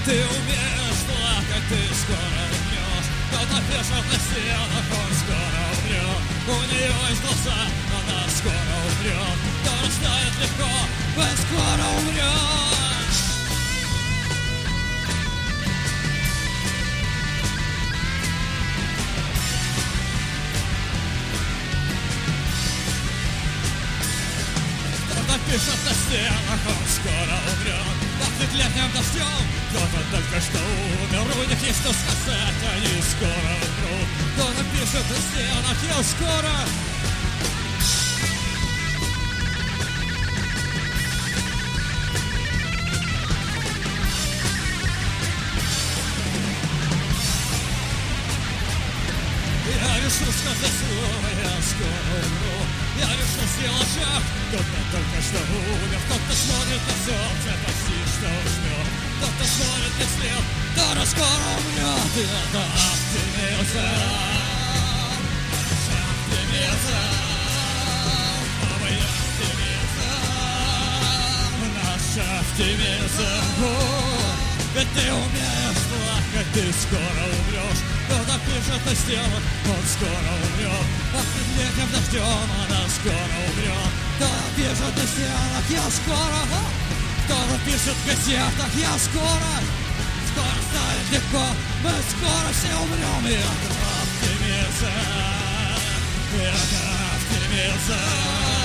ты умеешь плакать, ты скоро умрешь. Кто-то пишет на стенах, он скоро умрет. У нее есть глаза, она скоро умрет. То растает легко, вы скоро умрет. Пишет на стенах, он скоро умрет. Пахнет летним дождем, кто-то только что умер. У них есть что сказать, они скоро умрут. Кто-то пишет на стенах, я скоро. Я решил сказать слово, я скоро умру. Я решил сделать шаг, кто-то только что умер. Кто-то смотрит на солнце, почти что уснет. Кто-то смотрит на след, кто-то скоро умрет. И это оптимизм, новый оптимизм, наш оптимизм. Ведь ты умеешь плакать, ты скоро умрешь. Кто-то пишет на стенах, он скоро умрет. Пахнет летним дождем, она скоро умрет. Кто-то пишет на стенах, я скоро. Кто-то пишет в газетах, я скоро. Скоро станет легко, мы скоро все умрем. И это оптимизм, это оптимизм.